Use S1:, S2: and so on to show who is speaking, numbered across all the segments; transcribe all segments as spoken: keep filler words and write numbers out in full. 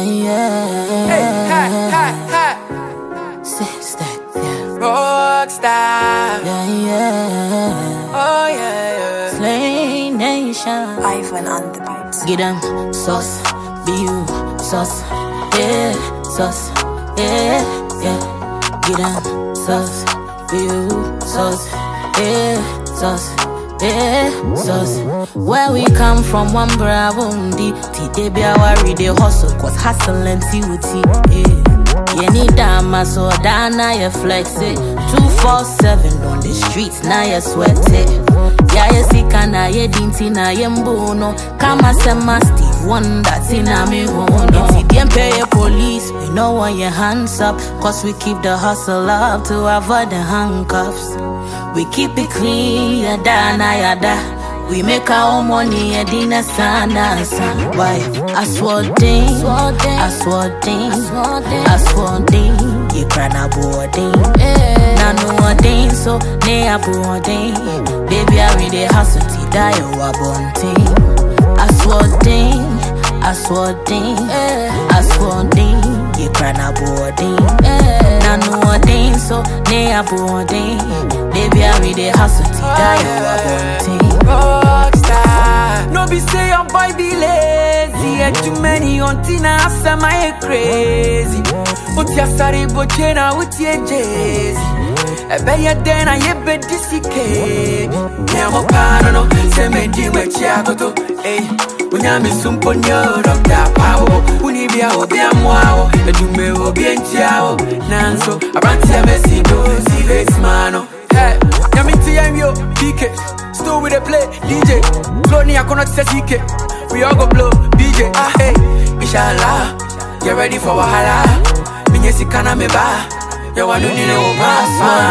S1: Yeah, yeah.
S2: Hey, ha, ha, ha.
S1: Sister, yeah.
S2: Rockstar.
S1: Yeah, yeah.
S2: Oh, yeah, yeah.
S1: Slay Nation.
S3: Ivan on the beat.
S1: Get them sauce, be you sauce, yeah, sauce, yeah, yeah. Get them sauce, be you sauce, yeah, sauce, yeah, sauce. Where we come from, one bravo, ndi. Today be our everyday hustle, cause hustle and tea with tea, yeah. You need dama, so dana, you flex it. two four seven on the streets, now you sweat it. Yeah, you see, kana, you dinty, na yembono. Kama sema Steve Wonder, tina me wono. If you didn't pay your police, we know want your hands up. Cause we keep the hustle up to avoid the handcuffs. We keep it clean, yada, na yada. We make our own money, and dinner sana sana. Why? I swore ding, I swore ding, I swore ding. You cry na boarding, na no ding, so ne a boarding. Baby, I read the hustle to die or a bunting. I swore ding, I swore ding, I swore ding. You cry na boarding, na no ding, so ne a boarding. Baby, I read the hustle to die or a bunting.
S2: Rockstar. No be say your boy be lazy. Had too many on Tina, after my crazy. Put your sorry bochena with your jazzy. I bet you then I have been dissicate. Namo pano, se me di me chiagoto. Hey, when I'm in some ponyo, doctor power. Unibia obia moao, a dume obia chiao. Nanso, a rantia messi do, see this mano. Hey, Yamiti and yo, D K. Still with a play, D J. Floney, I cannot say C K. We all go blow, D J. Ah, hey, inshallah. Get ready for Wahala. Minyesi kana me ba. You want to know
S1: I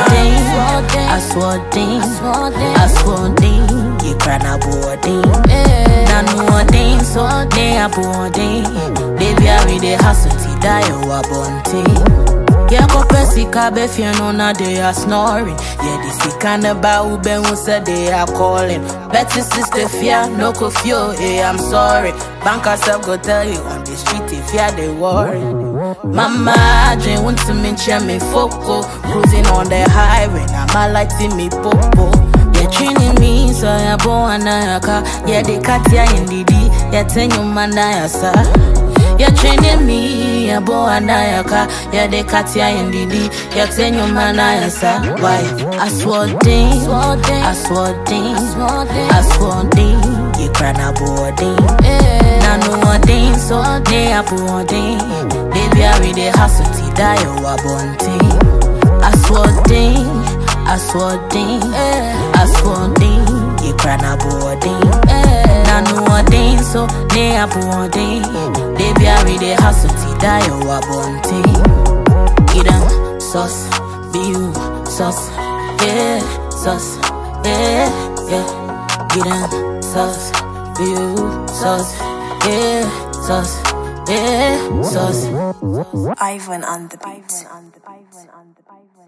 S1: swore ding, I swore ding. You cry na boarding. Na no ding, so ne a boarding. Baby, I read the hustle to die or a bunting. Yeah, go pesika be no na they are snoring. Yeah, this is kind of bow ben who said they are calling. Betty sister fear, no confuse. Hey, I'm sorry. Bank herself go tell you on the street if yeah they worry. Mama, dream want to mention me foco. Cruising on the highway, now my lighting me popo. Yeah, training me, so I born a car. Yeah, they cut ya in the D. Yeah, ten you man I sa. You're training me, a boy and I car. Yeah, they cut ya in the D. You're ten your man, I answer. Why? I swore ding, I swore ding, I swore ding. You cry na boarding. Na no ding, so ne a boarding. Baby, I read the hustle to die or a bunting. I swore ding, I swore ding, I swore ding. You cry na boarding. Na no ding, so ne a boarding. Baby, I read the hustle to die or a bunting. Get them sauce, be you sauce, yeah, sauce, yeah, yeah. Get them sauce, be you sauce, yeah, sauce, yeah, sauce.
S3: Ivan on the beat.